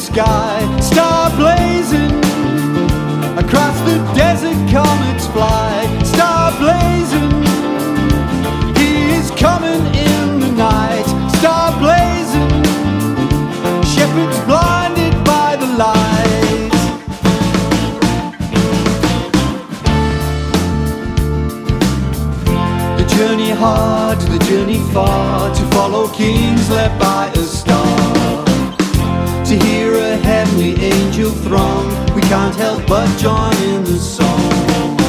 sky, star blazing. Across the desert comets fly, star blazing. He is coming in the night, star blazing. Shepherds blinded by the light. The journey hard, the journey far, to follow kings led by a star. To hear a heavenly angel throng, we can't help but join in the song.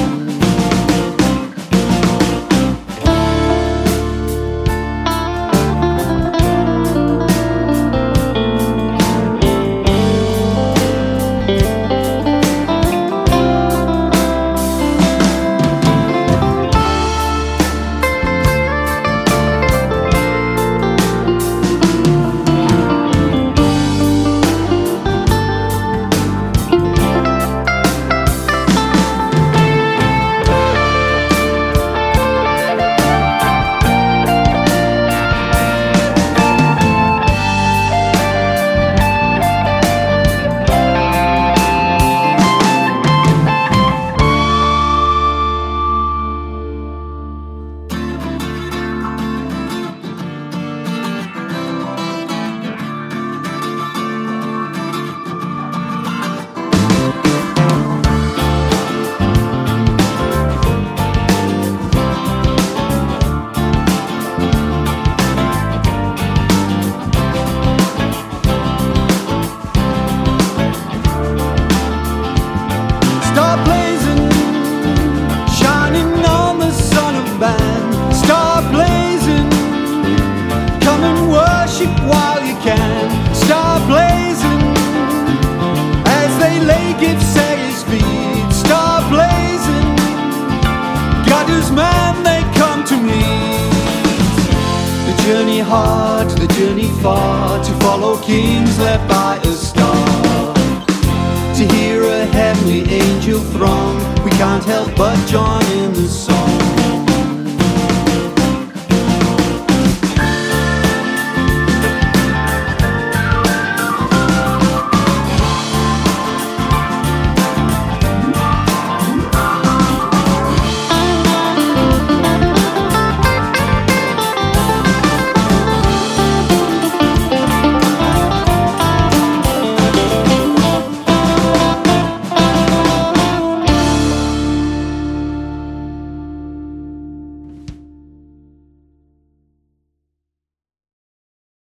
Star blazing, shining on the sun of man. Star blazing, come and worship while you can. Star blazing, as they lay gifts at his feet. Star blazing, God is man, they come to meet. The journey hard, the journey far, to follow kings led by a star. To hear a heavenly angel throng, we can't help but join in the song.